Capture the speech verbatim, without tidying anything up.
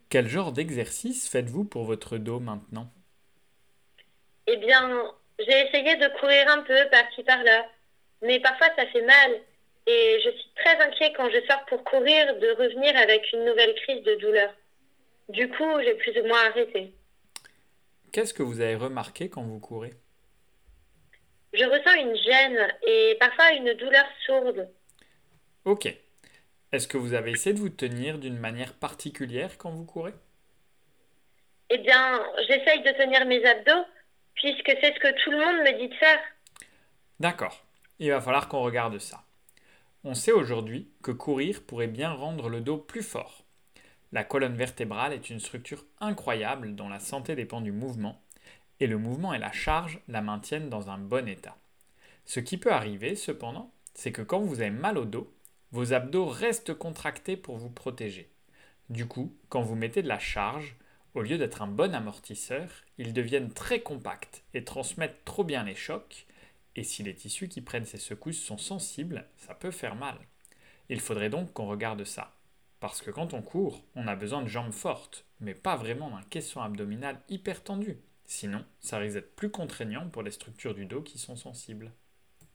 Quel genre d'exercice faites-vous pour votre dos maintenant? Eh bien, j'ai essayé de courir un peu par-ci par-là, mais parfois ça fait mal. Et je suis très inquiet quand je sors pour courir de revenir avec une nouvelle crise de douleur. Du coup, j'ai plus ou moins arrêté. Qu'est-ce que vous avez remarqué quand vous courez? Je ressens une gêne et parfois une douleur sourde. Ok. Est-ce que vous avez essayé de vous tenir d'une manière particulière quand vous courez? Eh bien, j'essaye de tenir mes abdos, puisque c'est ce que tout le monde me dit de faire. D'accord. Il va falloir qu'on regarde ça. On sait aujourd'hui que courir pourrait bien rendre le dos plus fort. La colonne vertébrale est une structure incroyable dont la santé dépend du mouvement, et le mouvement et la charge la maintiennent dans un bon état. Ce qui peut arriver, cependant, c'est que quand vous avez mal au dos, vos abdos restent contractés pour vous protéger. Du coup, quand vous mettez de la charge, au lieu d'être un bon amortisseur, ils deviennent très compacts et transmettent trop bien les chocs, et si les tissus qui prennent ces secousses sont sensibles, ça peut faire mal. Il faudrait donc qu'on regarde ça. Parce que quand on court, on a besoin de jambes fortes, mais pas vraiment d'un caisson abdominal hyper tendu. Sinon, ça risque d'être plus contraignant pour les structures du dos qui sont sensibles.